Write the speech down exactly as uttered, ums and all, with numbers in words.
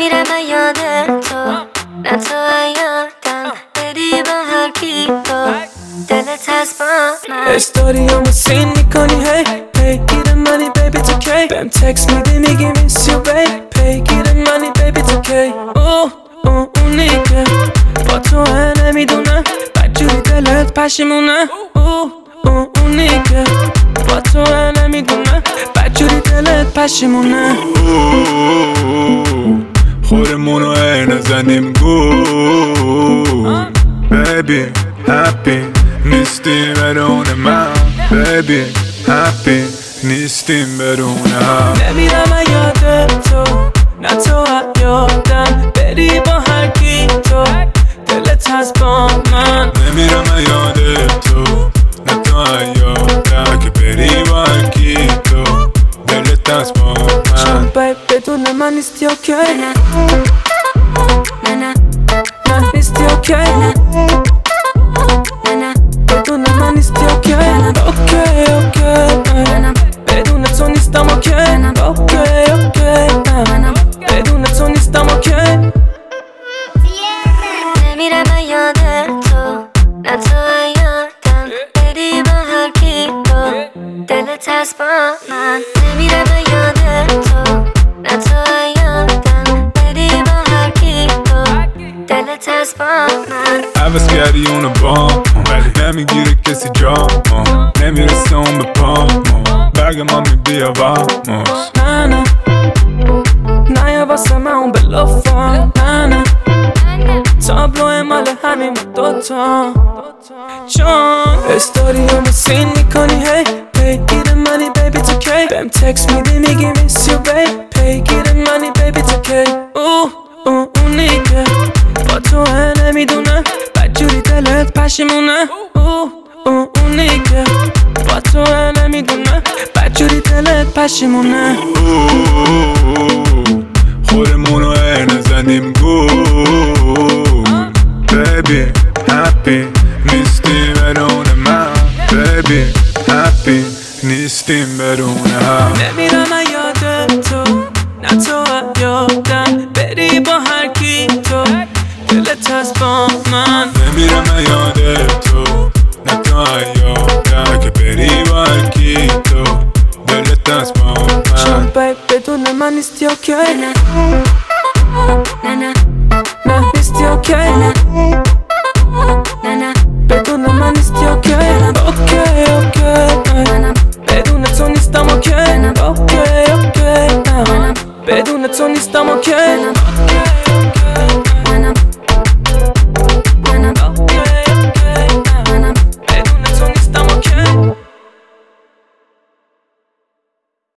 نمیرم یاد تو، نه تو یادم بری با هر کی تو دلت هست با من. استوریامو سین میکنی هی پیگیر منی بیبی تو کی بهم تکس میدی میگی میس یو بیب پیگیر منی بیبی تو کی اوه اوه اونی که با تو نمیدونه بدجوری دلت پشیمونه اوه اوه اونی که با تو نمیدونه بدجوری دلت پشیمونه. خورمونو ای نزنیم گول بیبی هپی نیستیم بدون من بیبی هپی نیستیم بدون هم. نمیرم یاد تو، نه تو یادم بری با هر کی تو دلت هست با من. نمیرم یاد تو، نه تو یادم که بری با هر کی تو دلت هست با من. چون بیب بدون من نیستی اوکی نه نه نه نیستی اوکی نه نه بدون من نیستی اوکی اوکی اوکی بدون تو نیستم اوکی اوکی اوکی بدون تو نیستم اوکی. نمیرم یاد تو، نه تو یادم بری با هر کی تو دلت هست با من. نمیرم یاد تو، نه تو یادم بری با هر کی تو دلت هست با من. عوض کردی اونو بام ولی نمیگیره کسی جام نمیرسه اون به پام برگ ما میبیا واموس. نه نه نه یا واسه من اون بلافم نه نه تابلو مال همین دوتا چون استوریامو سین میکنی هی پیگیر منی بیبی تو کی بهم تکس میدی میگی میس یو بیب پیگیر منی بیبی تو کی اوه اوه اونی که با تو نمیدونه بدجوری دلت پشیمونه اوه اوه اونی که با تو نمیدونه بدجوری دلت پشیمونه. خورمونو ای نزنیم گول بیبی هپی نیستیم بدون من بیبی هپی نیستیم بدون هم. نمیرم یاد تو، نه تو یادم بری با هر کی تو دلت هست با من. نمیرم یاد تو، نه تو یادم که بری با هر کی تو دلت هست با چون من. بیب بدون من نیستی اوکی نه نه نه نه نیستی اوکی نه نه بدون من نیستی اوکی اوکی اوکی بدون تو نیستم اوکی اوکی اوکی بدون تو نیستم اوکی.